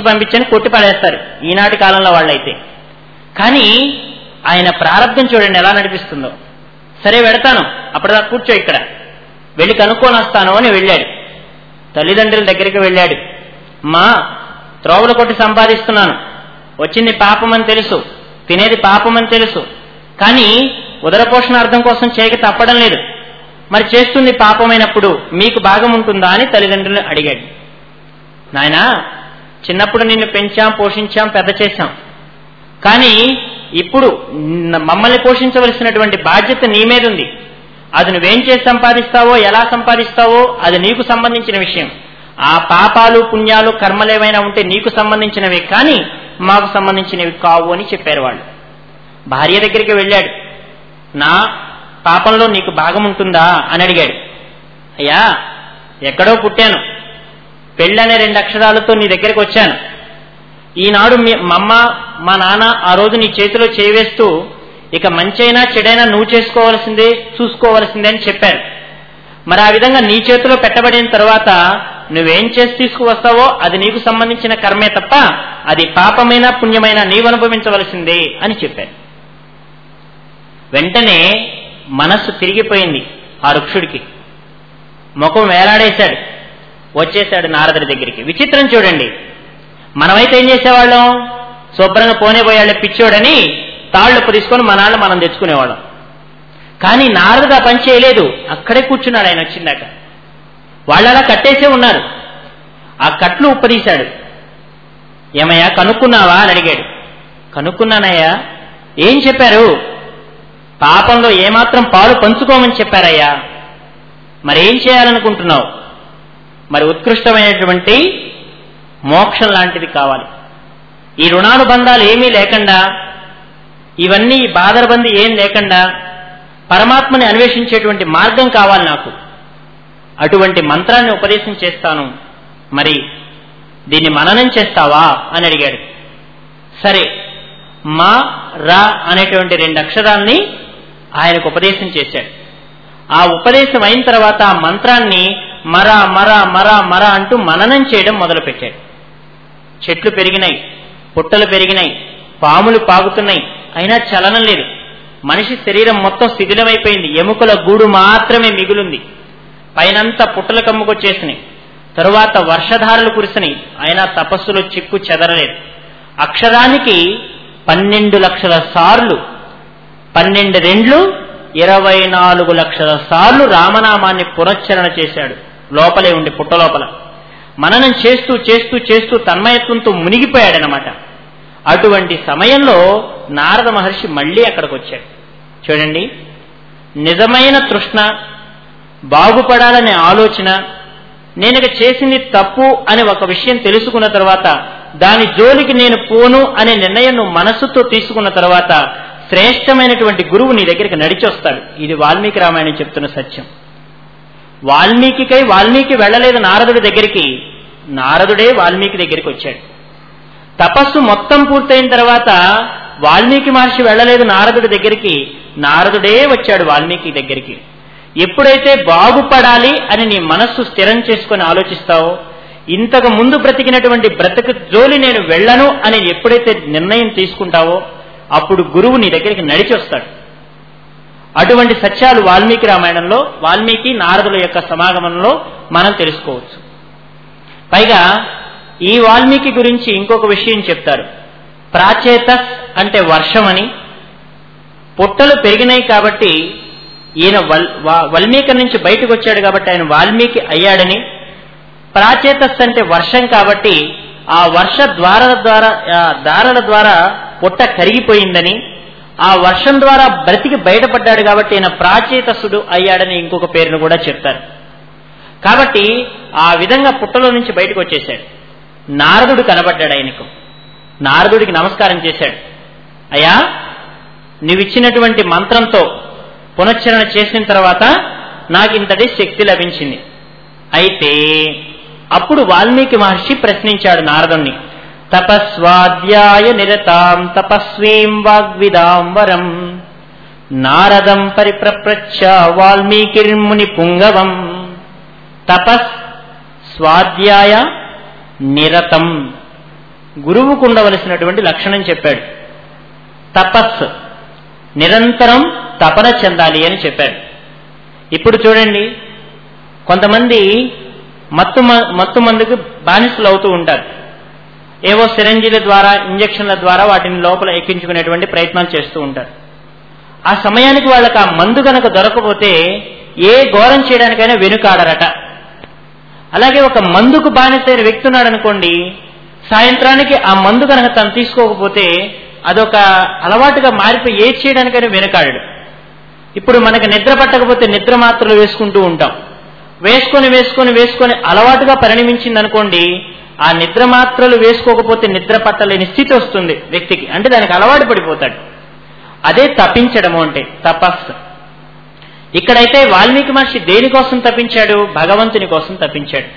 పంపించని కొట్టి పడేస్తారు ఈనాటి కాలంలో వాళ్ళైతే. కానీ ఆయన ప్రారంభం చూడండి ఎలా నడిపిస్తుందో. సరే వెడతాను, అప్పటిదాకా కూర్చో ఇక్కడ, వెళ్ళి కనుక్కొని వస్తాను అని వెళ్ళాడు. తల్లిదండ్రుల దగ్గరికి వెళ్ళాడు. మా త్రోవలు కొట్టి సంపాదిస్తున్నాను, వచ్చింది పాపమని తెలుసు, తినేది పాపమని తెలుసు, కానీ ఉదర పోషణార్థం కోసం చేయక తప్పడం లేదు, మరి చేస్తుంది పాపమైనప్పుడు మీకు భాగం ఉంటుందా అని తల్లిదండ్రులను అడిగాడు. నాయనా, చిన్నప్పుడు నిన్ను పెంచాం, పోషించాం, పెద్ద చేశాం, కానీ ఇప్పుడు మమ్మల్ని పోషించవలసినటువంటి బాధ్యత నీ మీద ఉంది. అది నువ్వేం చేసి సంపాదిస్తావో, ఎలా సంపాదిస్తావో అది నీకు సంబంధించిన విషయం. ఆ పాపాలు పుణ్యాలు కర్మలేవైనా ఉంటే నీకు సంబంధించినవి, కానీ మాకు సంబంధించినవి కావు అని చెప్పారు వాళ్ళు. భార్య దగ్గరికి వెళ్ళాడు. నా పాపంలో నీకు భాగం ఉంటుందా అని అడిగాడు. అయ్యా, ఎక్కడో పుట్టాను, పెళ్ళనే 2 అక్షరాలతో నీ దగ్గరికి వచ్చాను. ఈనాడు మా అమ్మ మా నాన్న ఆ రోజు నీ చేతిలో చేవేస్తూ ఇక మంచైనా చెడైనా నువ్వు చేసుకోవాల్సిందే, చూసుకోవాల్సిందే అని చెప్పారు. మరి ఆ విధంగా నీ చేతిలో పెట్టబడిన తర్వాత నువ్వేం చేసి తీసుకువస్తావో అది నీకు సంబంధించిన కర్మే తప్ప అది పాపమైనా పుణ్యమైనా నీవు అనుభవించవలసిందే అని చెప్పారు. వెంటనే మనస్సు తిరిగిపోయింది ఆ రుక్షుడికి. ముఖం వేలాడేశాడు. వచ్చేశాడు నారదుడి దగ్గరికి. విచిత్రం చూడండి, మనమైతే ఏం చేసేవాళ్ళం, శుభ్రంగా పోనేపోయాళ్ళ పిచ్చోడని తాళ్ళు తీసుకొని మనాళ్ళు మనం తెచ్చుకునేవాళ్ళం. కానీ నారదుడు ఆ పని చేయలేదు, అక్కడే కూర్చున్నాడు. ఆయన వచ్చిందాక వాళ్ళు అలా కట్టేసే ఉన్నారు. ఆ కట్లు ఉప్పదీశాడు. ఏమయ్యా కనుక్కున్నావా అని అడిగాడు. కనుక్కున్నానయ్యా. ఏం చెప్పారు? పాపంలో ఏమాత్రం పాలు పంచుకోమని చెప్పారయ్యా. మరేం చేయాలనుకుంటున్నావు? మరి ఉత్కృష్టమైనటువంటి మోక్షం లాంటిది కావాలి. ఈ రుణానుబంధాలు ఏమీ లేకుండా, ఇవన్నీ బాధరబంది ఏం లేకుండా పరమాత్మని అన్వేషించేటువంటి మార్గం కావాలి నాకు. అటువంటి మంత్రాన్ని ఉపదేశం చేస్తాను, మరి దీన్ని మననం చేస్తావా అని అడిగాడు. సరే, మా రా అనేటువంటి 2 అక్షరాల్ని ఆయనకు ఉపదేశం చేశాడు. ఆ ఉపదేశం అయిన తర్వాత ఆ మంత్రాన్ని మరా మరా మరా మరా అంటూ మననం చేయడం మొదలుపెట్టాడు. చెట్లు పెరిగినాయి, పుట్టలు పెరిగినాయి, పాములు పాగుతున్నాయి, అయినా చలనం లేదు. మనిషి శరీరం మొత్తం శిథిలమైపోయింది, ఎముకల గూడు మాత్రమే మిగులుంది. పైనంతా పుట్టలు కమ్ముకొచ్చేసినాయి. తరువాత వర్షధారలు కురిసినాయి, అయినా తపస్సులో చిక్కు చెదరలేదు. అక్షరానికి 12 లక్షల సార్లు, 12 రెండ్లు 24 లక్షల సార్లు రామనామాన్ని పునశ్చరణ చేశాడు. లోపలే ఉండి పుట్ట లోపల మననం చేస్తూ చేస్తూ చేస్తూ తన్మయత్వంతో మునిగిపోయాడనమాట. అటువంటి సమయంలో నారద మహర్షి మళ్లీ అక్కడికి వచ్చాడు. చూడండి, నిజమైన తృష్ణ, బాగుపడాలనే ఆలోచన, నేను చేసింది తప్పు అని ఒక విషయం తెలుసుకున్న తర్వాత దాని జోలికి నేను పోను అనే నిర్ణయం నువ్వు మనస్సుతో తీసుకున్న తర్వాత శ్రేష్టమైనటువంటి గురువు నీ దగ్గరికి నడిచి వస్తాడు. ఇది వాల్మీకి రామాయణం చెప్తున్న సత్యం. వాల్మీకి వెళ్ళలేదు నారదుడి దగ్గరికి, నారదుడే వాల్మీకి దగ్గరికి వచ్చాడు. తపస్సు మొత్తం పూర్తయిన తర్వాత వాల్మీకి మహర్షి వెళ్ళలేదు నారదుడి దగ్గరికి, నారదుడే వచ్చాడు వాల్మీకి దగ్గరికి. ఎప్పుడైతే బాగుపడాలి అని నీ మనస్సు స్థిరం చేసుకొని ఆలోచిస్తావో, ఇంతకు ముందు బ్రతికినటువంటి బ్రతుకు జోలి నేను వెళ్ళను అని ఎప్పుడైతే నిర్ణయం తీసుకుంటావో అప్పుడు గురువు నీ దగ్గరికి నడిచి వస్తాడు. అటువంటి సత్యాలు వాల్మీకి రామాయణంలో, వాల్మీకి నారదుల యొక్క సమాగమంలో మనం తెలుసుకోవచ్చు. పైగా ఈ వాల్మీకి గురించి ఇంకొక విషయం చెప్తారు. ప్రాచేతస్ అంటే వర్షం అని, పుట్టలు పెరిగినాయి కాబట్టి ఈయన వాల్మీకి నుంచి బయటకు వచ్చాడు కాబట్టి ఆయన వాల్మీకి అయ్యాడని, ప్రాచేతస్ అంటే వర్షం కాబట్టి ఆ వర్ష దారాల ద్వారా పుట్ట కరిగిపోయిందని, ఆ వర్షం ద్వారా బ్రతికి బయటపడ్డాడు కాబట్టి ఈయన ప్రాచేతసుడు అయ్యాడని ఇంకొక పేరును కూడా చెప్తారు. కాబట్టి ఆ విధంగా పుట్టలో నుంచి బయటకు వచ్చేశాడు. నారదుడు కనబడ్డాడు ఆయనకు. నారదుడికి నమస్కారం చేశాడు. అయ్యా, నువ్విచ్చినటువంటి మంత్రంతో పునశ్చరణ చేసిన తర్వాత నాకు ఇంతటి శక్తి లభించింది. అయితే అప్పుడు వాల్మీకి మహర్షి ప్రశ్నించాడు నారదుణ్ణి. తపస్వాధ్యాయ నిరతాం తపస్వీం వాగ్విదాం వరం నారదం పరిప్రప్రచ్ఛ వాల్మీకిర్ముని పుంగవం. తపస్, స్వాధ్యాయ, నిరతం గురువుకు ఉండవలసినటువంటి లక్షణం చెప్పాడు. తపస్సు, నిరంతరం తపన చెందాలి అని చెప్పాడు. ఇప్పుడు చూడండి, కొంతమంది మత్తు మందుకు బానిసలు అవుతూ ఉంటారు. ఏవో సిరంజీల ద్వారా, ఇంజక్షన్ల ద్వారా వాటిని లోపల ఎక్కించుకునేటువంటి ప్రయత్నాలు చేస్తూ ఉంటారు. ఆ సమయానికి వాళ్ళకి ఆ మందు కనుక దొరకపోతే ఏ ఘోరం చేయడానికైనా వెనుకాడరట. అలాగే ఒక మందుకు బానిసైన వ్యక్తి ఉన్నాడు అనుకోండి, సాయంత్రానికి ఆ మందు కనుక తను తీసుకోకపోతే అదొక అలవాటుగా మారిపోయి ఏ చేయడానికైనా వెనుకాడాడు. ఇప్పుడు మనకు నిద్ర పట్టకపోతే నిద్ర మాత్రలు వేసుకుంటూ ఉంటాం. వేసుకొని అలవాటుగా పరిణమించింది అనుకోండి, ఆ నిద్ర మాత్రలు వేసుకోకపోతే నిద్ర పట్టలేని స్థితి వస్తుంది వ్యక్తికి. అంటే దానికి అలవాటు పడిపోతాడు. అదే తపించడము అంటే తపస్సు. ఇక్కడైతే వాల్మీకి మహర్షి దేనికోసం తపించాడు? భగవంతుని కోసం తపించాడు.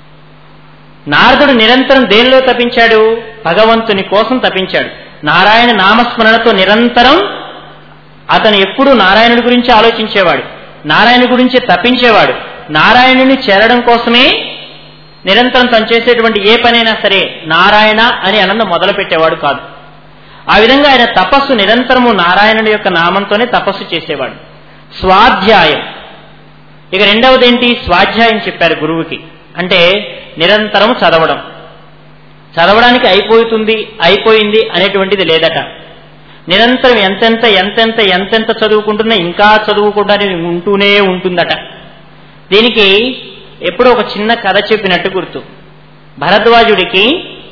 నారదుడు నిరంతరం దేనిలో తపించాడు? భగవంతుని కోసం తపించాడు. నారాయణ నామస్మరణతో నిరంతరం అతను ఎప్పుడూ నారాయణుడి గురించి ఆలోచించేవాడు, నారాయణ గురించి తపించేవాడు. నారాయణుని చేరడం కోసమే నిరంతరం తను చేసేటువంటి ఏ పనైనా సరే నారాయణ అని అనంద మొదలు పెట్టేవాడు కాదు. ఆ విధంగా ఆయన తపస్సు నిరంతరము నారాయణుడి యొక్క నామంతోనే తపస్సు చేసేవాడు. స్వాధ్యాయం, ఇక రెండవది ఏంటి? స్వాధ్యాయం చెప్పారు గురువుకి. అంటే నిరంతరం చదవడం. చదవడానికి అయిపోయింది అనేటువంటిది లేదట. నిరంతరం ఎంతెంత చదువుకుంటున్నా ఇంకా చదువుకుంటానే ఉంటూనే ఉంటుందట. దీనికి ఎప్పుడో ఒక చిన్న కథ చెప్పినట్టు గుర్తు. భరద్వాజుడికి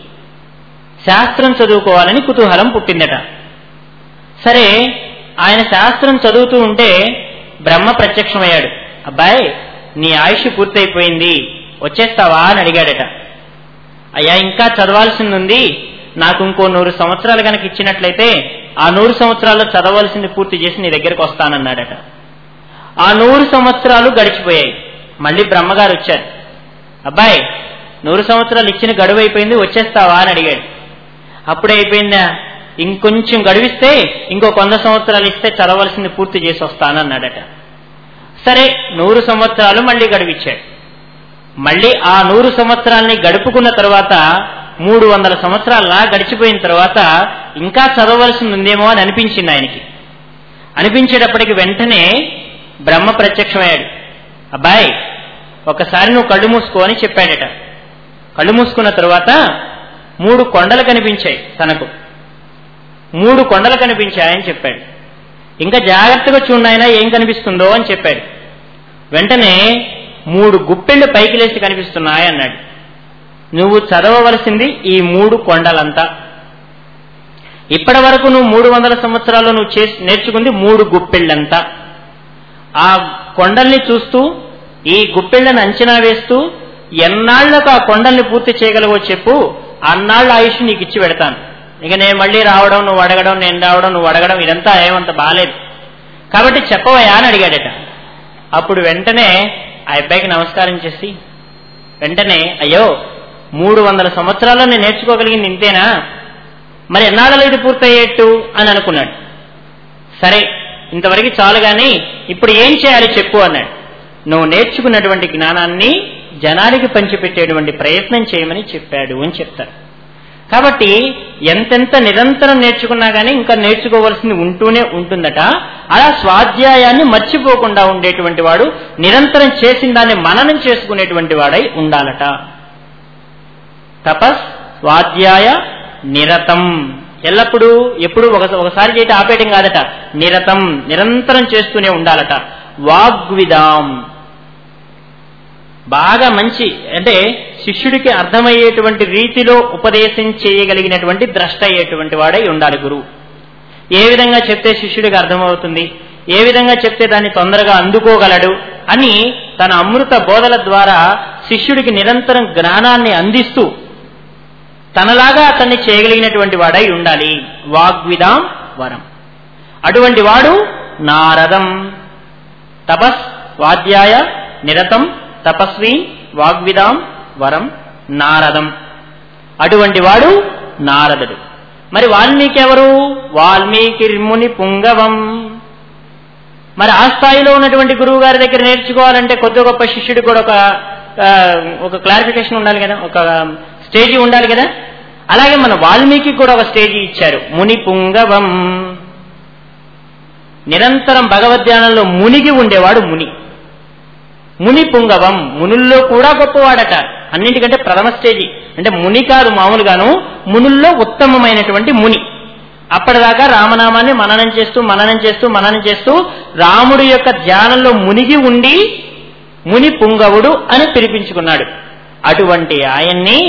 శాస్త్రం చదువుకోవాలని కుతూహలం పుట్టిందట. సరే, ఆయన శాస్త్రం చదువుతూ ఉంటే బ్రహ్మ ప్రత్యక్షమయ్యాడు. అబ్బాయి, నీ ఆయుష్ పూర్తయిపోయింది, వచ్చేస్తావా అని అడిగాడట. అయ్యా, ఇంకా చదవాల్సింది ఉంది, నాకు ఇంకో 100 సంవత్సరాలు కనుక ఇచ్చినట్లయితే ఆ 100 సంవత్సరాల్లో చదవాల్సింది పూర్తి చేసి నీ దగ్గరికి వస్తానన్నాడట. ఆ 100 సంవత్సరాలు గడిచిపోయాయి. మళ్ళీ బ్రహ్మగారు వచ్చారు. అబ్బాయి, 100 సంవత్సరాలు ఇచ్చిన గడువు అయిపోయింది, వచ్చేస్తావా అని అడిగాడు. అప్పుడే అయిపోయిందా? ఇంకొంచెం గడువిస్తే ఇంకో 100 సంవత్సరాలు ఇస్తే చదవలసింది పూర్తి చేసి వస్తానన్నాడట. సరే, 100 సంవత్సరాలు మళ్ళీ గడువిచ్చాడు. మళ్ళీ ఆ 100 సంవత్సరాలని గడుపుకున్న తర్వాత 300 సంవత్సరాలలా గడిచిపోయిన తర్వాత ఇంకా చదవలసింది ఉందేమో అని అనిపించింది ఆయనకి. అనిపించేటప్పటికి వెంటనే బ్రహ్మ ప్రత్యక్షమయ్యాడు. అబ్బాయి, ఒకసారి నువ్వు కళ్ళు మూసుకో అని చెప్పాడట. కళ్ళు మూసుకున్న తర్వాత 3 కొండలు కనిపించాయి తనకు. 3 కొండలు కనిపించాయని చెప్పాడు. ఇంకా జాగ్రత్తగా చూడాయన ఏం కనిపిస్తుందో అని చెప్పాడు. వెంటనే 3 గుప్పెళ్ళు పైకి లేచి కనిపిస్తున్నాయి అన్నాడు. నువ్వు చదవవలసింది ఈ 3 కొండలంతా. ఇప్పటి వరకు నువ్వు 300 సంవత్సరాల్లో నువ్వు నేర్చుకుంది 3 గుప్పెళ్ళంతా. ఆ కొండల్ని చూస్తూ, ఈ గుప్పెళ్ళని అంచనా వేస్తూ, ఎన్నాళ్లకు ఆ కొండల్ని పూర్తి చేయగలవో చెప్పు, అన్నాళ్ళ ఆయుష్ నీకు ఇచ్చి పెడతాను. ఇక నేను మళ్ళీ రావడం, నువ్వు అడగడం, నేను రావడం, నువ్వు అడగడం, ఇదంతా ఏమంత బాలేదు, కాబట్టి చెప్పవయా అని అడిగాడట. అప్పుడు వెంటనే ఆ అబ్బాయికి నమస్కారం చేసి వెంటనే, అయ్యో 300 సంవత్సరాల్లో నేను నేర్చుకోగలిగింది ఇంతేనా, మరి ఎన్నాళ్ళలో ఇది పూర్తయ్యేట్టు అని అనుకున్నాడు. సరే, ఇంతవరకు చాలు గాని ఇప్పుడు ఏం చేయాలి చెప్పు అన్నాడు. నువ్వు నేర్చుకున్నటువంటి జ్ఞానాన్ని జనానికి పంచిపెట్టేటువంటి ప్రయత్నం చేయమని చెప్పాడు అని చెప్తారు. కాబట్టి ఎంతెంత నిరంతరం నేర్చుకున్నా గానీ ఇంకా నేర్చుకోవాల్సింది ఉంటూనే ఉంటుందట. అలా స్వాధ్యాయాన్ని మర్చిపోకుండా ఉండేటువంటి వాడు, నిరంతరం చేసిన దాన్ని మననం చేసుకునేటువంటి వాడై ఉండాలట. తపస్ స్వాధ్యాయ నిరతం, ఎల్లప్పుడూ ఎప్పుడు ఒకసారి చేయటం ఆపేయటం కాదట, నిరతం నిరంతరం చేస్తూనే ఉండాలట. వాగ్విదాం, బాగా మంచి అంటే శిష్యుడికి అర్థమయ్యేటువంటి రీతిలో ఉపదేశం చేయగలిగినటువంటి ద్రష్ట అయ్యేటువంటి వాడై ఉండాలి గురువు. ఏ విధంగా చెప్తే శిష్యుడికి అర్థమవుతుంది, ఏ విధంగా చెప్తే దాన్ని తొందరగా అందుకోగలడు అని తన అమృత బోధల ద్వారా శిష్యుడికి నిరంతరం జ్ఞానాన్ని అందిస్తూ తనలాగా అతన్ని చేయగలిగినటువంటి వాడై ఉండాలి. వాగ్విదాం వరం, అటువంటి వాడు నారదం. తపస్ వాధ్యాయ నిరతం తపస్వి వాగ్విదాం వరం నారదం, అటువంటి వాడు నారదుడు. మరి వాల్మీకి ఎవరు? వాల్మీకి ముని పుంగవం. మరి ఆ స్థాయిలో ఉన్నటువంటి గురువు గారి దగ్గర నేర్చుకోవాలంటే కొద్ది గొప్ప శిష్యుడికి కూడా ఒక క్లారిఫికేషన్ ఉండాలి కదా, ఒక స్టేజీ ఉండాలి కదా. అలాగే మన వాల్మీకి కూడా ఒక స్టేజ్ ఇచ్చారు, ముని పుంగవం. నిరంతరం భగవద్ధ్యానంలో మునిగి ఉండేవాడు ముని. ముని పుంగవం, మునుల్లో కూడా గొప్పవాడట. అన్నింటికంటే ప్రథమ స్టేజి అంటే ముని కాదు మామూలుగాను, మునుల్లో ఉత్తమమైనటువంటి ముని. అప్పటిదాకా రామనామాన్ని మననం చేస్తూ రాముడి యొక్క ధ్యానంలో మునిగి ఉండి ముని పుంగవుడు అని పిలిపించుకున్నాడు. అటువంటి ఆయన్ని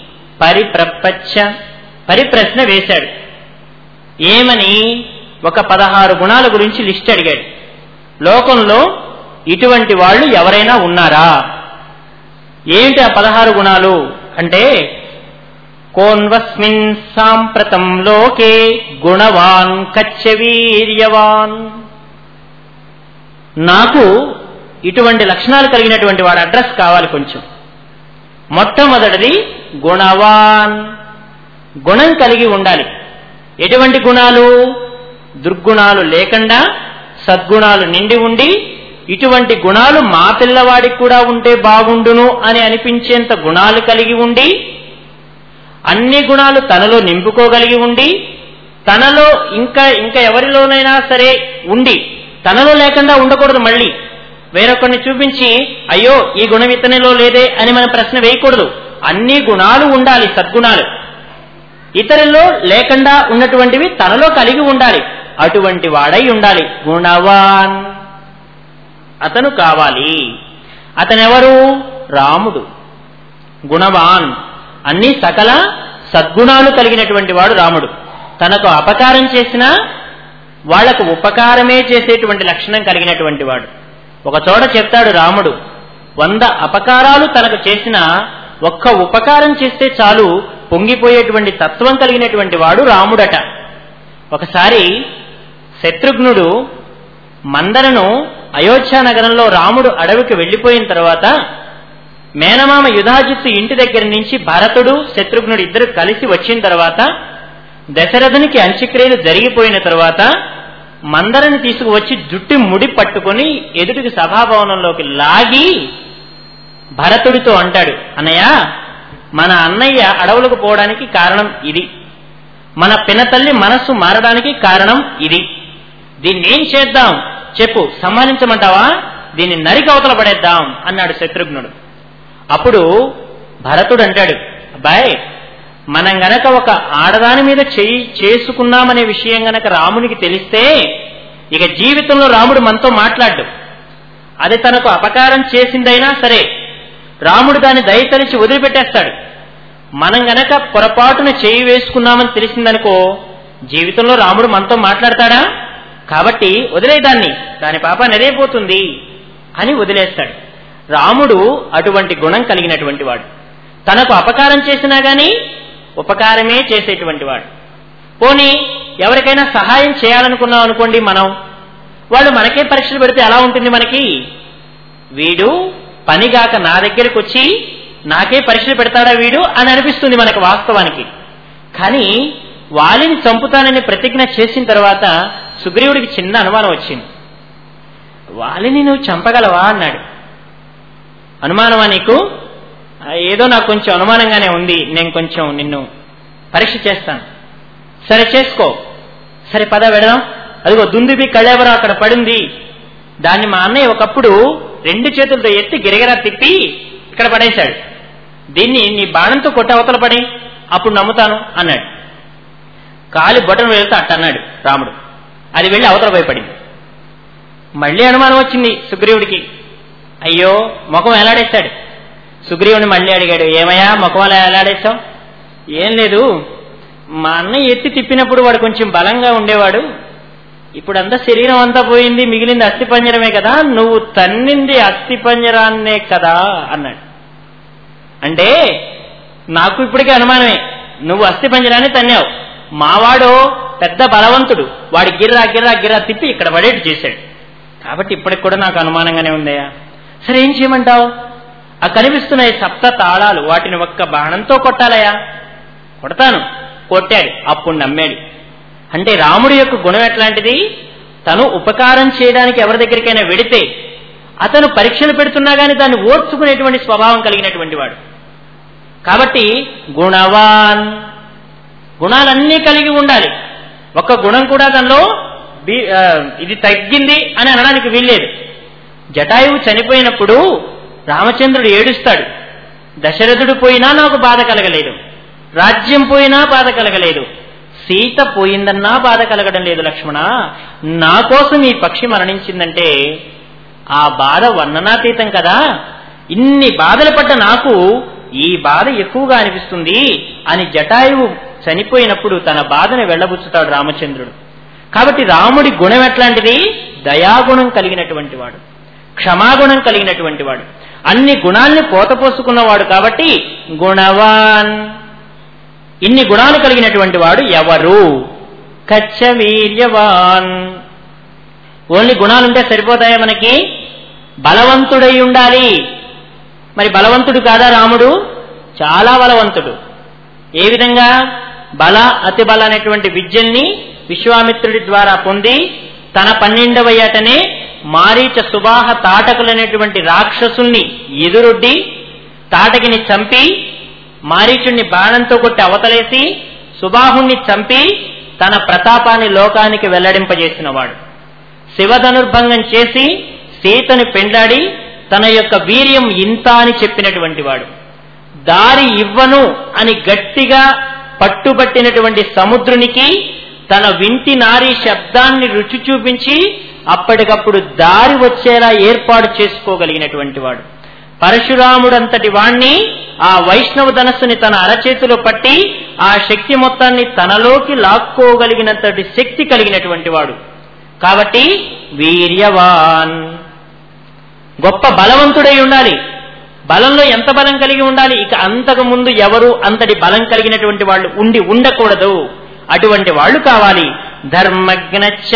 పరిప్రశ్న వేశాడు. ఏమని? ఒక 16 గుణాల గురించి లిస్ట్ అడిగాడు. లోకంలో ఇటువంటి వాళ్ళు ఎవరైనా ఉన్నారా? ఏమిటి ఆ 16 గుణాలు అంటే, కోన్వస్మిన్ సాంప్రతం లోకే గుణవాన్ కచ్చవీర్యవాన్. నాకు ఇటువంటి లక్షణాలు కలిగినటువంటి వాడు అడ్రస్ కావాలి కొంచెం. మొట్టమొదటిది గుణవాన్, గుణం కలిగి ఉండాలి. ఎటువంటి గుణాలు? దుర్గుణాలు లేకుండా సద్గుణాలు నిండి ఉండి, ఇటువంటి గుణాలు మా పిల్లవాడికి కూడా ఉంటే బాగుండును అని అనిపించేంత గుణాలు కలిగి ఉండి, అన్ని గుణాలు తనలో నింపుకోగలిగి ఉండి, తనలో ఇంకా ఎవరిలోనైనా సరే ఉండి తనలో లేకుండా ఉండకూడదు. మళ్ళీ వేరొకరిని చూపించి అయ్యో ఈ గుణం ఇతనిలో లేదే అని మనం ప్రశ్న వేయకూడదు. అన్ని గుణాలు ఉండాలి, సద్గుణాలు. ఇతరుల్లో లేకుండా ఉన్నటువంటివి తనలో కలిగి ఉండాలి. అటువంటి వాడై ఉండాలి. గుణవాన్ అతను కావాలి. అతనెవరు? రాముడు. గుణవాన్, అన్ని సకల సద్గుణాలు కలిగినటువంటి వాడు రాముడు. తనకు అపకారం చేసినా వాళ్లకు ఉపకారమే చేసేటువంటి లక్షణం కలిగినటువంటి వాడు. ఒక చోట చెప్తాడు రాముడు, 100 అపకారాలు తనకు చేసినా ఒక్క ఉపకారం చేస్తే చాలు పొంగిపోయేటువంటి తత్వం కలిగినటువంటి వాడు రాముడట. ఒకసారి శత్రుఘ్నుడు మందరను అయోధ్య నగరంలో రాముడు అడవికి వెళ్లిపోయిన తర్వాత మేనమామ యుధాజిత్తు ఇంటి దగ్గర నుంచి భరతుడు శత్రుఘ్నుడు ఇద్దరు కలిసి వచ్చిన తర్వాత దశరథునికి అంత్యక్రియలు జరిగిపోయిన తర్వాత మందరని తీసుకువచ్చి జుట్టు ముడి పట్టుకుని ఎదుటికి సభాభవనంలోకి లాగి భరతుడితో అంటాడు, అన్నయ్య, మన అన్నయ్య అడవులకు పోవడానికి కారణం ఇది, మన పినతల్లి మనస్సు మారడానికి కారణం ఇది, దీన్ని ఏం చేద్దాం చెప్పు, సమ్మానించమంటావా, దీన్ని నరికి అవతల పడేద్దాం అన్నాడు శత్రుఘ్నుడు. అప్పుడు భరతుడు అంటాడు, అబ్బాయ్, మనం గనక ఒక ఆడదాని మీద చేసుకున్నామనే విషయం గనక రామునికి తెలిస్తే ఇక జీవితంలో రాముడు మనతో మాట్లాడు. అది తనకు అపకారం చేసిందైనా సరే రాముడు దాన్ని దయతలిచి వదిలిపెట్టేస్తాడు. మనం గనక పొరపాటున చేయి వేసుకున్నామని తెలిసిందనుకో జీవితంలో రాముడు మనతో మాట్లాడతాడా? కాబట్టి వదిలేదాన్ని, దాని పాప నెరైపోతుంది అని వదిలేస్తాడు. రాముడు అటువంటి గుణం కలిగినటువంటి వాడు. తనకు అపకారం చేసినా గాని ఉపకారమే చేసేటువంటి వాడు. పోనీ ఎవరికైనా సహాయం చేయాలనుకున్నాం అనుకోండి, వాళ్ళు మనకే పరీక్షలు పెడితే ఎలా ఉంటుంది? మనకి వీడు పనిగాక నా దగ్గరికి వచ్చి నాకే పరీక్షలు పెడతాడా వీడు అని అనిపిస్తుంది మనకు వాస్తవానికి. కానీ వాలిని చంపుతానని ప్రతిజ్ఞ చేసిన తర్వాత సుగ్రీవుడికి చిన్న అనుమానం వచ్చింది. వాలిని నువ్వు చంపగలవా అన్నాడు. అనుమానమా నీకు? ఏదో నాకు కొంచెం అనుమానంగానే ఉంది, నేను కొంచెం నిన్ను పరీక్ష చేస్తాను. సరే చేసుకో. సరే పద వెడదాం. అదిగో దుందుబి కళేవరం అక్కడ పడింది, దాన్ని మా అన్నయ్య ఒకప్పుడు 2 చేతులతో ఎత్తి గిరగిరా తిప్పి ఇక్కడ పడేశాడు, దీన్ని నీ బాణంతో కొట్టి అవతల పడి అప్పుడు నమ్ముతాను అన్నాడు. కాలి బొటను వెళ్తే అట్టన్నాడు రాముడు. అది వెళ్ళి అవతల భయపడింది. మళ్ళీ అనుమానం వచ్చింది సుగ్రీవుడికి. అయ్యో ముఖం ఎలాడేశాడు. సుగ్రీవుని మళ్ళీ అడిగాడు, ఏమయ్యా ముఖం అలా ఎలాడేశావు? ఏం లేదు, మా అన్నయ్య ఎత్తి తిప్పినప్పుడు వాడు కొంచెం బలంగా ఉండేవాడు, ఇప్పుడు అంతా శరీరం అంతా పోయింది, మిగిలింది అస్థిపంజరమే కదా, నువ్వు తన్నింది అస్థిపంజరాన్నే కదా అన్నాడు. అంటే నాకు ఇప్పటికే అనుమానమే, నువ్వు అస్థిపంజరాన్ని తన్నావు, మావాడో పెద్ద బలవంతుడు, వాడి గిర్రా గిర్రా గిర్రా తిప్పి ఇక్కడ పడేట్టు చేశాడు, కాబట్టి ఇప్పటికి కూడా నాకు అనుమానంగానే ఉందయ్యా. సరే ఏం చేయమంటావు? ఆ కనిపిస్తున్నాయి 7 తాళాలు, వాటిని ఒక్క బాణంతో కొట్టాలయ్యా. కొడతాను. కొట్టాడు. అప్పుడు నమ్మాడు. అంటే రాముడి యొక్క గుణం ఎట్లాంటిది? తను ఉపకారం చేయడానికి ఎవరి దగ్గరికైనా వెడితే అతను పరీక్షలు పెడుతున్నా గాని దాన్ని ఓర్చుకునేటువంటి స్వభావం కలిగినటువంటి వాడు. కాబట్టి గుణవాన్ గుణాలన్నీ కలిగి ఉండాలి. ఒక్క గుణం కూడా దానిలో ఇది తగ్గింది అని అనడానికి వీల్లేదు. జటాయువు చనిపోయినప్పుడు రామచంద్రుడు ఏడుస్తాడు. దశరథుడు పోయినా నాకు బాధ కలగలేదు, రాజ్యం పోయినా బాధ కలగలేదు, సీత పోయిందన్నా బాధ కలగడం లేదు లక్ష్మణ. నా కోసం ఈ పక్షి మరణించిందంటే ఆ బాధ వర్ణనాతీతం కదా. ఇన్ని బాధలు పడ్డ నాకు ఈ బాధ ఎక్కువగా అనిపిస్తుంది అని జటాయువు చనిపోయినప్పుడు తన బాధను వెళ్లబుచ్చుతాడు రామచంద్రుడు. కాబట్టి రాముడి గుణం ఎట్లాంటిది? దయాగుణం కలిగినటువంటి వాడు, క్షమాగుణం కలిగినటువంటి వాడు, అన్ని గుణాల్ని పోతపోసుకున్నవాడు. కాబట్టి గుణవాన్, ఇన్ని గుణాలు కలిగినటువంటి వాడు ఎవరు? కచ్చవీర్యవాన్. ఓన్లీ గుణాలుంటే సరిపోతాయా మనకి? బలవంతుడై ఉండాలి. మరి బలవంతుడు కాదా రాముడు? చాలా బలవంతుడు. ఏ విధంగా? బల అతి బల అనేటువంటి విద్యల్ని విశ్వామిత్రుడి ద్వారా పొంది తన 12వ ఏటనే మారీచ సుబాహ తాటకులనేటువంటి రాక్షసుల్ని ఎదురొడ్డి తాటకిని చంపి మారీచుణ్ణి బాణంతో కొట్టి అవతలేసి సుబాహుణ్ణి చంపి తన ప్రతాపాన్ని లోకానికి వెల్లడింపజేసినవాడు. శివధనుర్భంగం చేసి సీతను పెండ్లాడి తన యొక్క వీర్యం ఇంత అని చెప్పినటువంటి వాడు. దారి ఇవ్వను అని గట్టిగా పట్టుబట్టినటువంటి సముద్రునికి తన వింటి నారీ శబ్దాన్ని రుచి చూపించి అప్పటికప్పుడు దారి వచ్చేలా ఏర్పాటు చేసుకోగలిగినటువంటి వాడు. పరశురాముడంతటి వాణ్ణి ఆ వైష్ణవ ధనస్సుని తన అరచేతిలో పట్టి ఆ శక్తి మొత్తాన్ని తనలోకి లాక్కోగలిగినంతటి శక్తి కలిగినటువంటి వాడు. కాబట్టి వీర్యవాన్, గొప్ప బలవంతుడై ఉండాలి. బలంలో ఎంత బలం కలిగి ఉండాలి? ఇక అంతకు ముందు ఎవరు అంతటి బలం కలిగినటువంటి వాళ్ళు ఉండకూడదు. అటువంటి వాళ్ళు కావాలి. ధర్మజ్ఞచ్చ.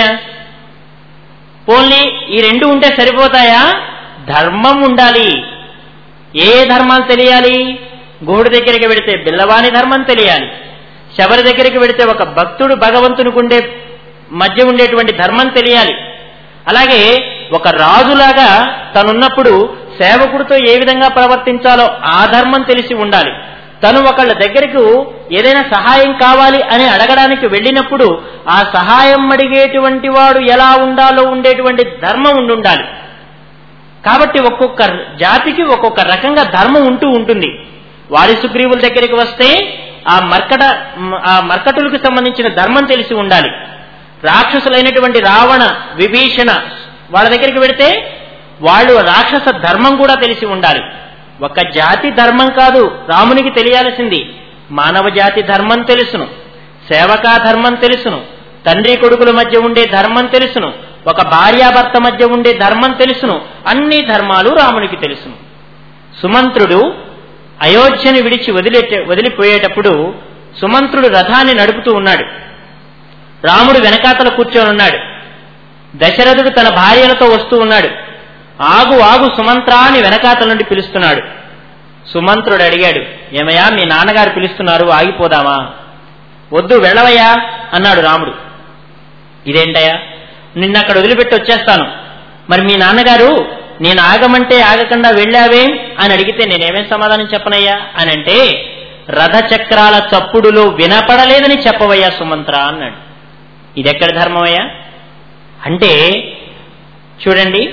ఓన్లీ ఈ రెండు ఉంటే సరిపోతాయా? ధర్మం ఉండాలి. ఏ ధర్మాలు తెలియాలి? గోడు దగ్గరికి వెడితే బిల్లవాని ధర్మం తెలియాలి. శబరి దగ్గరికి వెడితే ఒక భక్తుడు భగవంతునికి మధ్య ఉండేటువంటి ధర్మం తెలియాలి. అలాగే ఒక రాజులాగా తనున్నప్పుడు సేవకుడితో ఏ విధంగా ప్రవర్తించాలో ఆ ధర్మం తెలిసి ఉండాలి. తను ఒకళ్ళ దగ్గరకు ఏదైనా సహాయం కావాలి అని అడగడానికి వెళ్ళినప్పుడు ఆ సహాయం అడిగేటువంటి వాడు ఎలా ఉండాలో ఉండేటువంటి ధర్మం ఉండాలి. కాబట్టి ఒక్కొక్క జాతికి ఒక్కొక్క రకంగా ధర్మం ఉంటుంది. వారి సుగ్రీవుల దగ్గరికి వస్తే ఆ మర్కటులకు సంబంధించిన ధర్మం తెలిసి ఉండాలి. రాక్షసులైనటువంటి రావణ, విభీషణ వాళ్ళ దగ్గరికి వెడితే వాళ్ళు రాక్షస ధర్మం కూడా తెలిసి ఉండాలి. ఒక జాతి ధర్మం కాదు రామునికి తెలియాల్సింది. మానవ జాతి ధర్మం తెలుసును, సేవకా ధర్మం తెలుసును, తండ్రి కొడుకుల మధ్య ఉండే ధర్మం తెలుసును, ఒక భార్యాభర్త మధ్య ఉండే ధర్మం తెలుసును. అన్ని ధర్మాలు రామునికి తెలుసును. సుమంత్రుడు అయోధ్యని విడిచి వదిలిపోయేటప్పుడు సుమంత్రుడు రథాన్ని నడుపుతూ ఉన్నాడు. రాముడు వెనకాతల కూర్చొని ఉన్నాడు. దశరథుడు తన భార్యలతో వస్తూ ఉన్నాడు. ఆగు ఆగు సుమంత్రా అని వెనకాతల నుండి పిలుస్తున్నాడు. సుమంత్రుడు అడిగాడు, ఏమయ్యా మీ నాన్నగారు పిలుస్తున్నారు, ఆగిపోదామా? వద్దు, వెళ్ళవయ్యా అన్నాడు రాముడు. ఇదేంటయ్యా, నిన్నక్కడ వదిలిపెట్టి వచ్చేస్తాను. మరి మీ నాన్నగారు నేను ఆగమంటే ఆగకుండా వెళ్ళావేం అని అడిగితే నేనేమేం సమాధానం చెప్పనయ్యా అని అంటే, రథచక్రాల చప్పుడులో వినపడలేదని చెప్పవయ్యా సుమంత్ర అన్నాడు. ఇదెక్కడి ధర్మమయ్యా అంటే, చూడండి,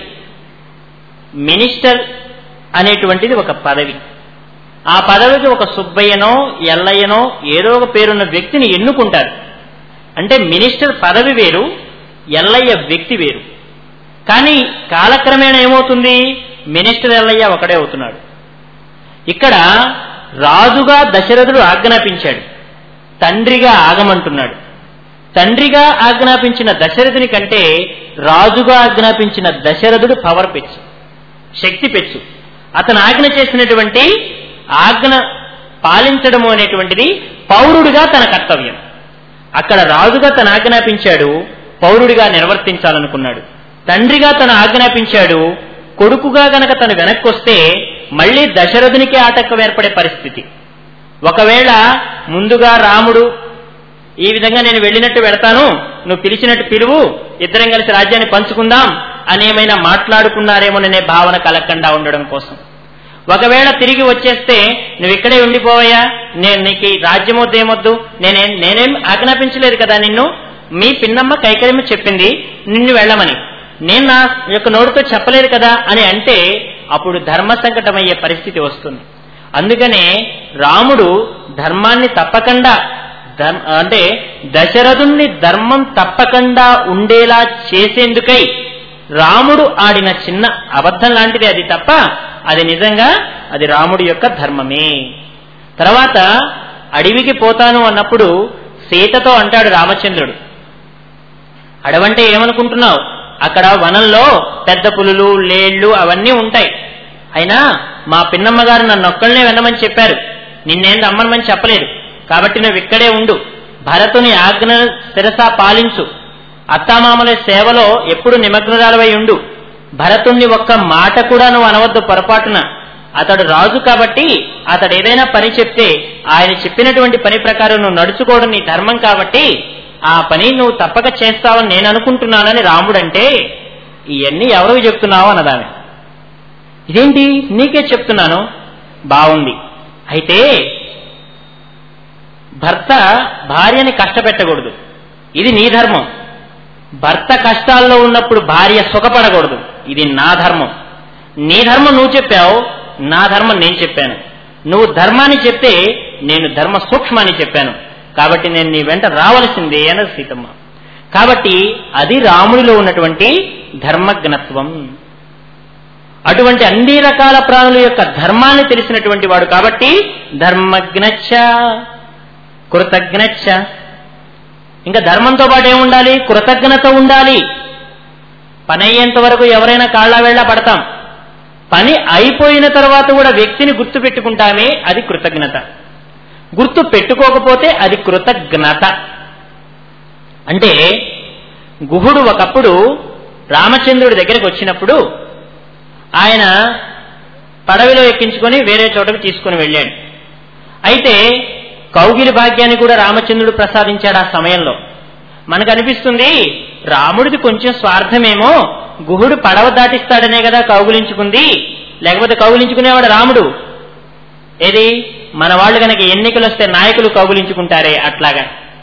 మినిస్టర్ అనేటువంటిది ఒక పదవి. ఆ పదవికి ఒక సుబ్బయ్యనో ఎల్లయ్యనో ఏదో ఒక పేరున్న వ్యక్తిని ఎన్నుకుంటారు. అంటే మినిస్టర్ పదవి వేరు, ఎల్లయ్య వ్యక్తి వేరు. కానీ కాలక్రమేణా ఏమవుతుంది? మినిస్టర్ ఎల్లయ్య ఒకడే అవుతున్నాడు. ఇక్కడ రాజుగా దశరథుడు ఆజ్ఞాపించాడు, తండ్రిగా ఆగమంటున్నాడు. తండ్రిగా ఆజ్ఞాపించిన దశరథుని కంటే రాజుగా ఆజ్ఞాపించిన దశరథుడు పవర్ పెచ్చు, శక్తి పెచ్చు. అతను ఆజ్ఞ చేసినటువంటి ఆజ్ఞ పాలించడము అనేటువంటిది పౌరుడిగా తన కర్తవ్యం. అక్కడ రాజుగా తను ఆజ్ఞాపించాడు, పౌరుడిగా నిర్వర్తించాలనుకున్నాడు. తండ్రిగా తను ఆజ్ఞాపించాడు, కొడుకుగా గనక తను వెనక్కి వస్తే మళ్లీ దశరథునికి ఆటంకం ఏర్పడే పరిస్థితి. ఒకవేళ ముందుగా రాముడు ఈ విధంగా నేను వెళ్ళినట్టు వెళతాను, నువ్వు పిలిచినట్టు పిలువు, ఇద్దరం కలిసి రాజ్యాన్ని పంచుకుందాం అనేమైనా మాట్లాడుకున్నారేమోననే భావన కలగకుండా ఉండడం కోసం ఒకవేళ తిరిగి వచ్చేస్తే నువ్వు ఇక్కడే ఉండిపోవయ్యా, నేను నీకు రాజ్యం వద్దు ఏమొద్దు, నేనేం ఆజ్ఞాపించలేదు కదా నిన్ను, మీ పిన్నమ్మ కైకర్యమ్మ చెప్పింది నిన్ను వెళ్ళమని, నేను నా యొక్క నోటితో చెప్పలేదు కదా అని అంటే అప్పుడు ధర్మ సంకటమయ్యే పరిస్థితి వస్తుంది. అందుకనే రాముడు ధర్మాన్ని తప్పకుండా అంటే దశరథుణ్ణి ధర్మం తప్పకుండా ఉండేలా చేసేందుకై రాముడు ఆడిన చిన్న అబద్ధం లాంటిది అది తప్ప అది నిజంగా అది రాముడి యొక్క ధర్మమే. తర్వాత అడవికి పోతాను అన్నప్పుడు సీతతో అంటాడు రామచంద్రుడు, అడవంటే ఏమనుకుంటున్నావు, అక్కడ వనంలో పెద్ద పులులు లేళ్లు అవన్నీ ఉంటాయి, అయినా మా పిన్నమ్మ గారు నన్ను ఒక్కళ్ళనే వెళ్ళమని చెప్పారు, నిన్నేం రమ్మనమని చెప్పలేదు, కాబట్టి నువ్వు ఇక్కడే ఉండు, భరతుని ఆజ్ఞ శిరసా పాలించు, అత్తామామల సేవలో ఎప్పుడు నిమగ్నురాలవై ఉండు, భరతుణ్ణి ఒక్క మాట కూడా నువ్వు అనవద్దు పొరపాటున, అతడు రాజు కాబట్టి అతడు ఏదైనా పని చెప్తే ఆయన చెప్పినటువంటి పని ప్రకారం నువ్వు నడుచుకోవడం నీ ధర్మం కాబట్టి ఆ పని నువ్వు తప్పక చేస్తావని నేను అనుకుంటున్నానని రాముడంటే ఇవన్నీ ఎవరికి చెప్తున్నావు అన్నదామె. ఇదేంటి నీకే చెప్తున్నాను, బాగుంది, అయితే భర్త భార్యని కష్టపెట్టకూడదు, ఇది నీ ధర్మం, భర్త కష్టాల్లో ఉన్నప్పుడు భార్య సుఖపడకూడదు, ఇది నా ధర్మం, నీ ధర్మం నువ్వు చెప్పావు, నా ధర్మం నేను చెప్పాను, నువ్వు ధర్మాన్ని చెప్తే నేను ధర్మ సూక్ష్మాన్ని చెప్పాను, కాబట్టి నేను నీ వెంట రావలసిందే అన్నది సీతమ్మ. కాబట్టి అది రాముడిలో ఉన్నటువంటి ధర్మజ్ఞత్వం. అటువంటి అన్ని రకాల ప్రాణుల యొక్క ధర్మాన్ని తెలిసినటువంటి వాడు కాబట్టి ధర్మజ్ఞచ్చ కృతజ్ఞచ్చ. ఇంకా ధర్మంతో పాటు ఏముండాలి, కృతజ్ఞత ఉండాలి. పని అయ్యేంత వరకు ఎవరైనా కాళ్ళ వేళ్ళ పడతాం, పని అయిపోయిన తర్వాత కూడా వ్యక్తిని గుర్తు పెట్టుకుంటామే అది కృతజ్ఞత, గుర్తు పెట్టుకోకపోతే అది కృతజ్ఞత. అంటే గుహుడు ఒకప్పుడు రామచంద్రుడి దగ్గరికి వచ్చినప్పుడు ఆయన పడవిలో ఎక్కించుకొని వేరే చోటకు తీసుకుని వెళ్ళాడు. అయితే కౌగిలి భాగ్యాన్ని కూడా రామచంద్రుడు ప్రసాదించాడు. ఆ సమయంలో మనకు అనిపిస్తుంది రాముడిది కొంచెం స్వార్థమేమో, గుహుడు పడవ దాటిస్తాడనే కదా కౌగులించుకుంది, లేకపోతే కౌగులించుకునేవాడు రాముడు. ఏది మన వాళ్ళు కనుక ఎన్నికలు వస్తే నాయకులు కౌగులించుకుంటారే అట్లాగా,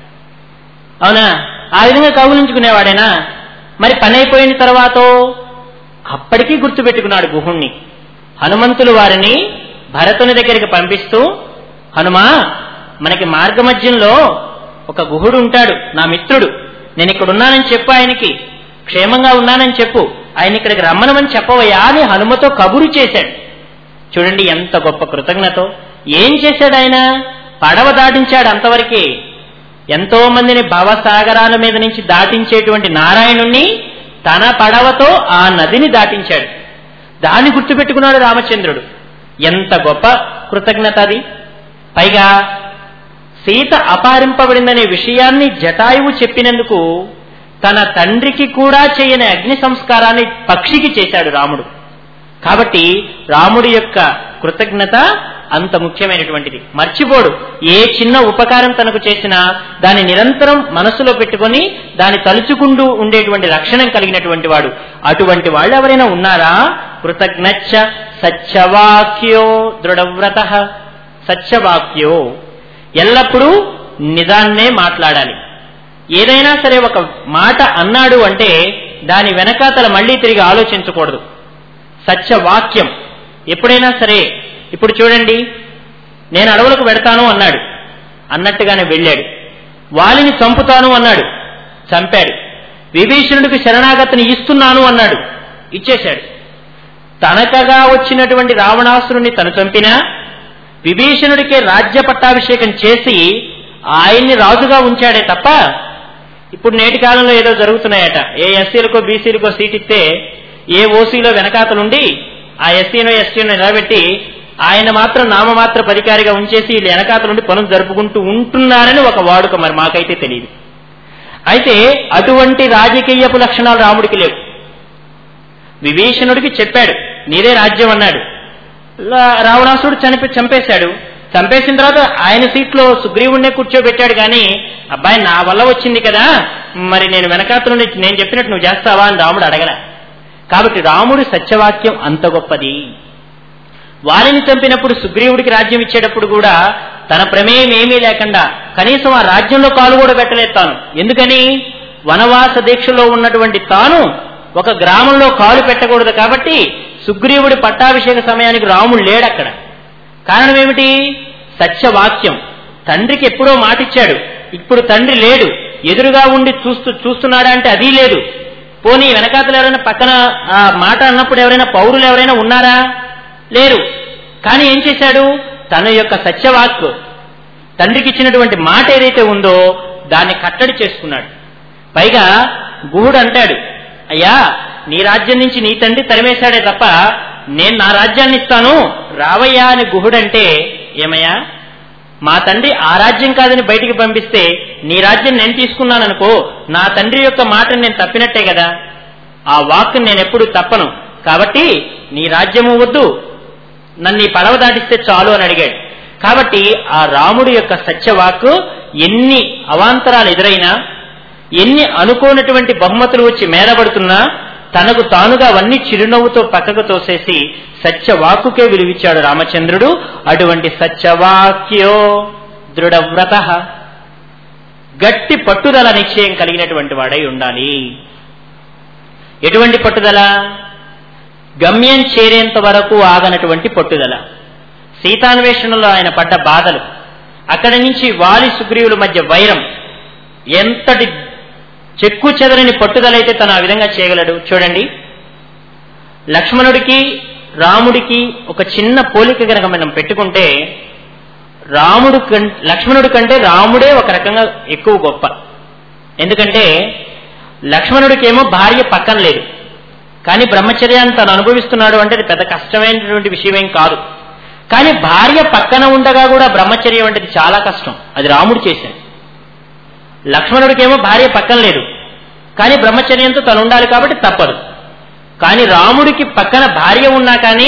అవునా, ఆ విధంగా కౌగులించుకునేవాడేనా? మరి పని అయిపోయిన తర్వాత అప్పటికీ గుర్తుపెట్టుకున్నాడు గుహుణ్ణి. హనుమంతులు వారిని భరతుని దగ్గరికి పంపిస్తూ, హనుమా మనకి మార్గమధ్యంలో ఒక గుహుడు ఉంటాడు, నా మిత్రుడు, నేను ఇక్కడ ఉన్నానని చెప్పు, ఆయనకి క్షేమంగా ఉన్నానని చెప్పు, ఆయన ఇక్కడికి రమ్మనమని చెప్పవయ్యా అని హనుమతో కబురు చేశాడు. చూడండి ఎంత గొప్ప కృతజ్ఞతో. ఏం చేశాడు ఆయన? పడవ దాటించాడు అంతవరకే. ఎంతో మందిని భవసాగరాల మీద నుంచి దాటించేటువంటి నారాయణుణ్ణి తన పడవతో ఆ నదిని దాటించాడు. దాన్ని గుర్తుపెట్టుకున్నాడు రామచంద్రుడు. ఎంత గొప్ప కృతజ్ఞత అది. పైగా సీత అపహరింపబడిందనే విషయాన్ని జటాయువు చెప్పినందుకు తన తండ్రికి కూడా చేయని అగ్ని సంస్కారాన్ని పక్షికి చేశాడు రాముడు. కాబట్టి రాముడి యొక్క కృతజ్ఞత అంత ముఖ్యమైనటువంటిది. మర్చిపోడు. ఏ చిన్న ఉపకారం తనకు చేసినా దాన్ని నిరంతరం మనసులో పెట్టుకొని దాన్ని తలుచుకుంటూ ఉండేటువంటి లక్షణం కలిగినటువంటి వాడు. అటువంటి వాళ్ళు ఎవరైనా ఉన్నారా? కృతజ్ఞచ్చ సత్యవాక్యో దృఢవ్రత. సత్యవాక్యో ఎల్లప్పుడూ నిజాన్నే మాట్లాడాలి. ఏదైనా సరే ఒక మాట అన్నాడు అంటే దాని వెనకాతల మళ్లీ తిరిగి ఆలోచించకూడదు. సత్యవాక్యం ఎప్పుడైనా సరే. ఇప్పుడు చూడండి, నేను అడవులకు వెడతాను అన్నాడు, అన్నట్టుగానే వెళ్ళాడు. వాలిని చంపుతాను అన్నాడు, చంపాడు. విభీషణుడికి శరణాగతిని ఇస్తున్నాను అన్నాడు, ఇచ్చేశాడు. తనకగా వచ్చినటువంటి రావణాసురుణ్ణి తను చంపినా విభీషణుడికే రాజ్య పట్టాభిషేకం చేసి ఆయన్ని రాజుగా ఉంచాడే తప్ప, ఇప్పుడు నేటి కాలంలో ఏదో జరుగుతున్నాయట. ఏ ఎస్సీలకో బీసీలకో సీట్ ఇస్తే ఏ ఓసీలో వెనకాతలుండి ఆ ఎస్సీనో ఎస్టీనో నిలబెట్టి ఆయన మాత్రం నామమాత్ర అధికారిగా ఉంచేసి వీళ్ళు వెనకాతలుండి పనులు జరుపుకుంటూ ఉంటున్నారని ఒక వాడుక. మరి మాకైతే తెలియదు. అయితే అటువంటి రాజకీయపు లక్షణాలు రాముడికి లేవు. విభీషణుడికి చెప్పాడు నీదే రాజ్యం అన్నాడు. రావణాసుడు చంపేశాడు. చంపేసిన తర్వాత ఆయన సీట్లో సుగ్రీవుణ్ణే కూర్చోబెట్టాడు. కానీ అబ్బాయి నా వల్ల వచ్చింది కదా, మరి నేను వెనకాతలుండి నేను చెప్పినట్టు నువ్వు చేస్తావా అని రాముడు అడగల. కాబట్టి రాముడి సత్యవాక్యం అంత గొప్పది. వాలిని చంపినప్పుడు సుగ్రీవుడికి రాజ్యం ఇచ్చేటప్పుడు కూడా తన ప్రమేయం ఏమీ లేకుండా కనీసం ఆ రాజ్యంలో కాలు కూడా పెట్టలేదు తాను. ఎందుకని? వనవాస దీక్షలో ఉన్నటువంటి తాను ఒక గ్రామంలో కాలు పెట్టకూడదు కాబట్టి సుగ్రీవుడి పట్టాభిషేక సమయానికి రాముడు లేడు అక్కడ. కారణం ఏమిటి? సత్యవాక్యం. తండ్రికి ఎప్పుడో మాటిచ్చాడు, ఇప్పుడు తండ్రి లేడు, ఎదురుగా ఉండి చూస్తున్నాడా అంటే అది లేదు. పోనీ వెనకాతలు ఎవరైనా పక్కన ఆ మాట అన్నప్పుడు ఎవరైనా పౌరులు ఎవరైనా ఉన్నారా? లేరు. కానీ ఏం చేశాడు? తన యొక్క సత్యవాక్, తండ్రికి ఇచ్చినటువంటి మాట ఏదైతే ఉందో దాన్ని కట్టడి చేసుకున్నాడు. పైగా గుహుడు అంటాడు, అయ్యా నీ రాజ్యం నుంచి నీ తండ్రి తరిమేశాడే తప్ప నేను నా రాజ్యాన్ని ఇస్తాను రావయ్యా అని గుహుడంటే, ఏమయ్యా మా తండ్రి ఆ రాజ్యం కాదని బయటికి పంపిస్తే నీ రాజ్యం నేను తీసుకున్నాననుకో, నా తండ్రి యొక్క మాటను నేను తప్పినట్టే కదా, ఆ వాక్ను నేను ఎప్పుడు తప్పను, కాబట్టి నీ రాజ్యము వద్దు, నన్ను ఈ పడవ దాటిస్తే చాలు అని అడిగాడు. కాబట్టి ఆ రాముడి యొక్క సత్యవాక్కు ఎన్ని అవాంతరాలు ఎదురైనా, ఎన్ని అనుకోనటువంటి బహుమతులు వచ్చి మేరబడుతున్నా తనకు తానుగా అవన్నీ చిరునవ్వుతో పక్కకు తోసేసి సత్యవాక్కుకే విలువిచ్చాడు రామచంద్రుడు. అటువంటి సత్యవాక్యో దృఢవ్రత, గట్టి పట్టుదల నిశ్చయం కలిగినటువంటి వాడై ఉండాలి. ఎటువంటి పట్టుదల? గమ్యం చేరేంత వరకు ఆగనటువంటి పట్టుదల. సీతాన్వేషణలో ఆయన పడ్డ బాధలు, అక్కడి నుంచి వాలి సుగ్రీవుల మధ్య వైరం, ఎంతటి చెక్కు చెదరని పట్టుదలైతే తను ఆ విధంగా చేయగలడు. చూడండి, లక్ష్మణుడికి రాముడికి ఒక చిన్న పోలిక కనుక మనం పెట్టుకుంటే, లక్ష్మణుడి కంటే రాముడే ఒక రకంగా ఎక్కువ గొప్ప. ఎందుకంటే లక్ష్మణుడికేమో భార్య పక్కన లేదు, కానీ బ్రహ్మచర్యాన్ని తను అనుభవిస్తున్నాడు అంటే అది పెద్ద కష్టమైనటువంటి విషయమేం కాదు. కానీ భార్య పక్కన ఉండగా కూడా బ్రహ్మచర్యం అంటే చాలా కష్టం, అది రాముడు చేశాడు. లక్ష్మణుడికేమో భార్య పక్కన లేదు, కానీ బ్రహ్మచర్యంతో తను ఉండాలి కాబట్టి తప్పదు. కానీ రాముడికి పక్కన భార్య ఉన్నా కానీ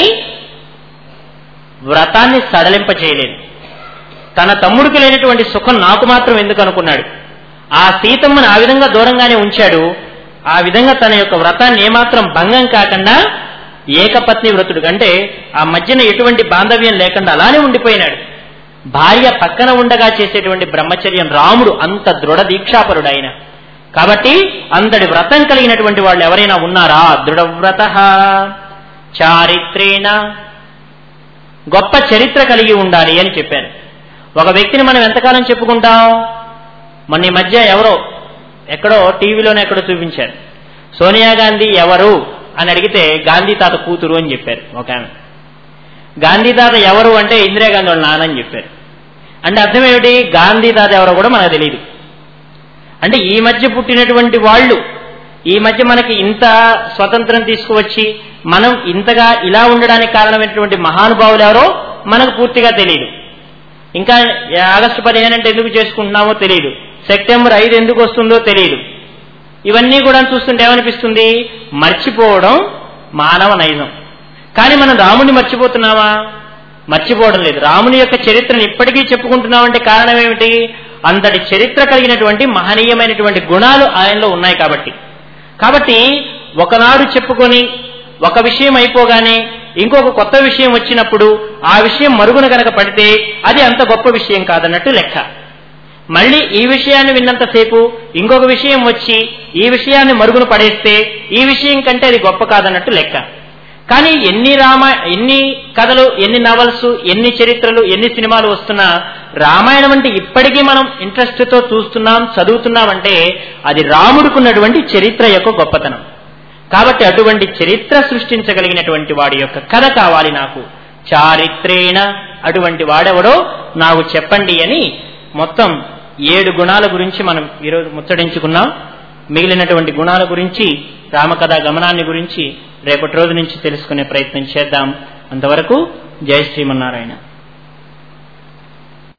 వ్రతాన్ని సడలింప చేయలేదు. తన తమ్ముడికి లేనటువంటి సుఖం నాకు మాత్రం ఎందుకు అనుకున్నాడు. ఆ సీతమ్మను ఆ విధంగా దూరంగానే ఉంచాడు. ఆ విధంగా తన యొక్క వ్రతాన్ని ఏమాత్రం భంగం కాకుండా ఏకపత్ని వ్రతుడు అంటే ఆ మధ్యన ఎటువంటి బాంధవ్యం లేకుండా అలానే ఉండిపోయినాడు. భార్య పక్కన ఉండగా చేసేటువంటి బ్రహ్మచర్యం రాముడు అంత దృఢ దీక్షాపరుడు ఆయన. కాబట్టి అంతటి వ్రతం కలిగినటువంటి వాళ్ళు ఎవరైనా ఉన్నారా? దృఢవ్రత చారిత్రేణ, గొప్ప చరిత్ర కలిగి ఉండాలి అని చెప్పారు. ఒక వ్యక్తిని మనం ఎంతకాలం చెప్పుకుంటాం? మొన్న ఈ మధ్య ఎవరో ఎక్కడో టీవీలోనే ఎక్కడో చూపించారు, సోనియా గాంధీ ఎవరు అని అడిగితే గాంధీ తాత కూతురు అని చెప్పారు ఒక ఆమె. గాంధీ తాత ఎవరు అంటే ఇందిరాగాంధీ వాళ్ళ నాన్న అని చెప్పారు. అంటే అర్థం ఏమిటి? గాంధీ తాత ఎవరో కూడా మనకు తెలియదు. అంటే ఈ మధ్య పుట్టినటువంటి వాళ్ళు, ఈ మధ్య మనకి ఇంత స్వతంత్రం తీసుకువచ్చి మనం ఇంతగా ఇలా ఉండడానికి కారణమైనటువంటి మహానుభావులు ఎవరో మనకు పూర్తిగా తెలియదు. ఇంకా ఆగస్టు 15 అంటే ఎందుకు చేసుకుంటున్నామో తెలియదు, సెప్టెంబర్ 5 ఎందుకు వస్తుందో తెలియదు. ఇవన్నీ కూడా చూస్తుంటే ఏమనిపిస్తుంది? మర్చిపోవడం మానవ నైజం. కానీ మనం రాముడిని మర్చిపోతున్నామా? మర్చిపోవడం లేదు. రాముని యొక్క చరిత్రను ఇప్పటికీ చెప్పుకుంటున్నామంటే కారణం ఏమిటి? అంతటి చరిత్ర కలిగినటువంటి మహనీయమైనటువంటి గుణాలు ఆయనలో ఉన్నాయి కాబట్టి ఒకనాడు చెప్పుకొని ఒక విషయం అయిపోగానే ఇంకొక కొత్త విషయం వచ్చినప్పుడు ఆ విషయం మరుగున కనుక పడితే అది అంత గొప్ప విషయం కాదన్నట్టు లెక్క. మళ్ళీ ఈ విషయాన్ని విన్నంతసేపు ఇంకొక విషయం వచ్చి ఈ విషయాన్ని మరుగున పడేస్తే ఈ విషయం కంటే అది గొప్ప కాదన్నట్టు లెక్క. కానీ ఎన్ని కథలు, ఎన్ని నవల్స్, ఎన్ని చరిత్రలు, ఎన్ని సినిమాలు వస్తున్నా రామాయణం అంటే ఇప్పటికీ మనం ఇంట్రెస్ట్ తో చూస్తున్నాం, చదువుతున్నామంటే అది రాముడుకున్నటువంటి చరిత్ర యొక్క గొప్పతనం. కాబట్టి అటువంటి చరిత్ర సృష్టించగలిగినటువంటి వాడి యొక్క కథ కావాలి నాకు. చారిత్రేణ, అటువంటి వాడెవడో నాకు చెప్పండి అని మొత్తం 7 గుణాల గురించి మనం ఈరోజు ముచ్చడించుకున్నాం. మిగిలినటువంటి గుణాల గురించి, రామకథా గమనాన్ని గురించి రేపటి రోజు నుంచి తెలుసుకునే ప్రయత్నం చేద్దాం. అంతవరకు జై శ్రీమన్నారాయణ.